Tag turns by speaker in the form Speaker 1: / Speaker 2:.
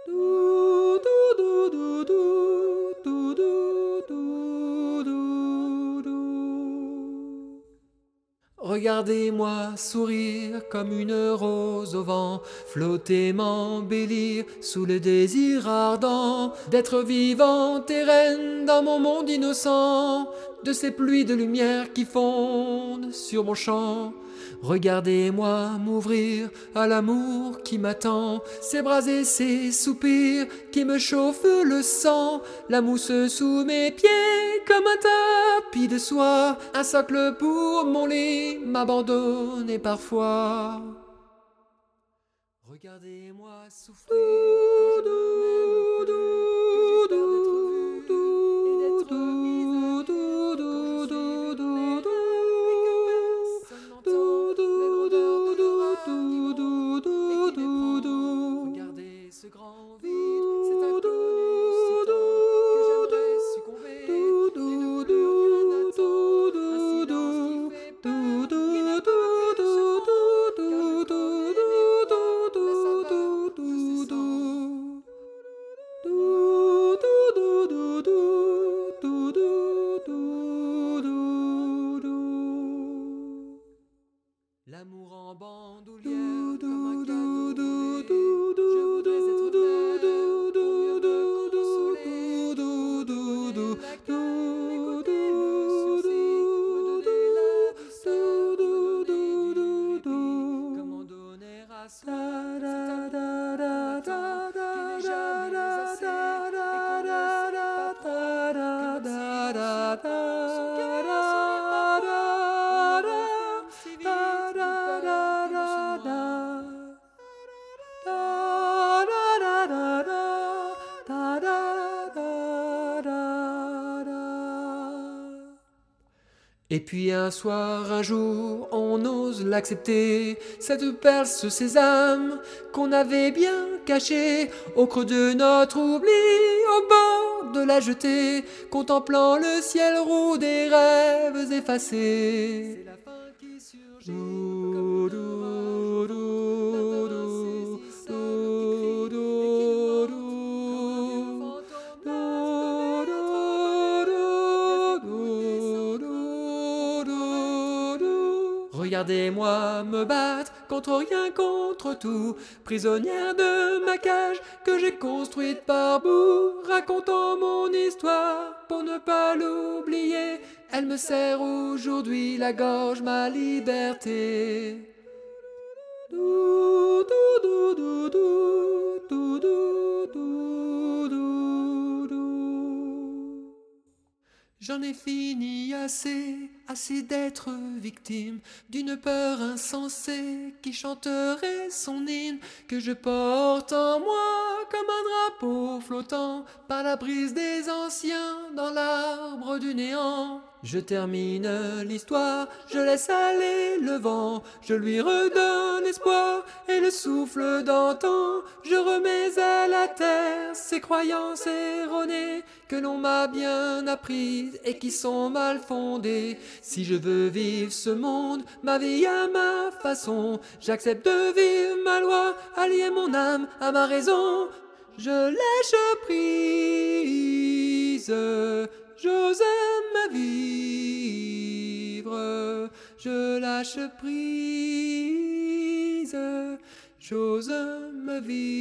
Speaker 1: Regardez-moi sourire comme une rose au vent, flotter, m'embellir sous le désir ardent d'être vivante et reine dans mon monde innocent, de ces pluies de lumière qui fondent sur mon champ. Regardez-moi m'ouvrir à l'amour qui m'attend, ces bras et ces soupirs qui me chauffent le sang, la mousse sous mes pieds comme un tapis de soie, un socle pour mon lit m'abandonner parfois. Regardez-moi souffler quand je ne m'aime plus, que j'ai peur d'être vu et d'être mise à nu, quand je suis vu de mes larmes et que personne n'entend les grandeurs de l'orage qui m'entoure et qui m'éprend. Regardez ce grand vide, cet inconnu si tendre que j'aimerais succomber, et ne plus rien attendre, un silence qui fait peur, qui ne peut que se rendre, car je connais la saveur de ses sangs. L'amour en bandoulière comme un cadeau volé, je voudrais être belle pour mieux me consoler, me donner la calme, écouter le sursis, me donner la douceur, me donner du répit. Comment donner à soi cet amour qu'on attend, qui n'est jamais assez, et qu'on ne sait pas prendre, que même si on se prend, son cœur serait pas froid. On renferme si vite de peur qu'il ne se noie. Et puis un soir, un jour, on ose l'accepter, cette perle, ce sésame qu'on avait bien caché au creux de notre oubli, au bord de la jetée, contemplant le ciel roux des rêves effacés. C'est la fin qui surgit comme une orage d'un insaisissable qui crie et qui nous hante comme un vieux fantôme. Regardez-moi me battre contre rien, contre tout, prisonnière de ma cage que j'ai construite par bout, racontant mon histoire pour ne pas l'oublier. Elle me serre aujourd'hui la gorge, ma liberté. J'en ai fini assez, assez d'être victime d'une peur insensée qui chanterait son hymne, que je porte en moi comme un drapeau flottant par la brise des anciens dans l'arbre du néant. Je termine l'histoire, je laisse aller le vent, je lui redonne espoir et le souffle d'antan. Je remets à la terre ces croyances erronées que l'on m'a bien apprises et qui sont mal fondées. Si je veux vivre ce monde, ma vie à ma façon, j'accepte de vivre ma loi, allier mon âme à ma raison. Je lâche prise, j'ose me vivre. Je lâche prise, j'ose me vivre.